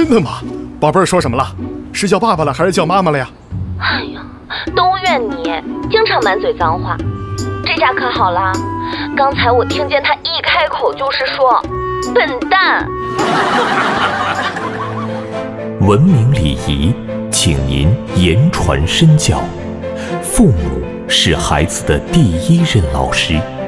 真的吗？宝贝儿说什么了？是叫爸爸了还是叫妈妈了呀？ 哎呀，都怨你，经常满嘴脏话。这下可好啦，刚才我听见他一开口就是说笨蛋。 文明礼仪，请您言传身教。父母是孩子的第一任老师。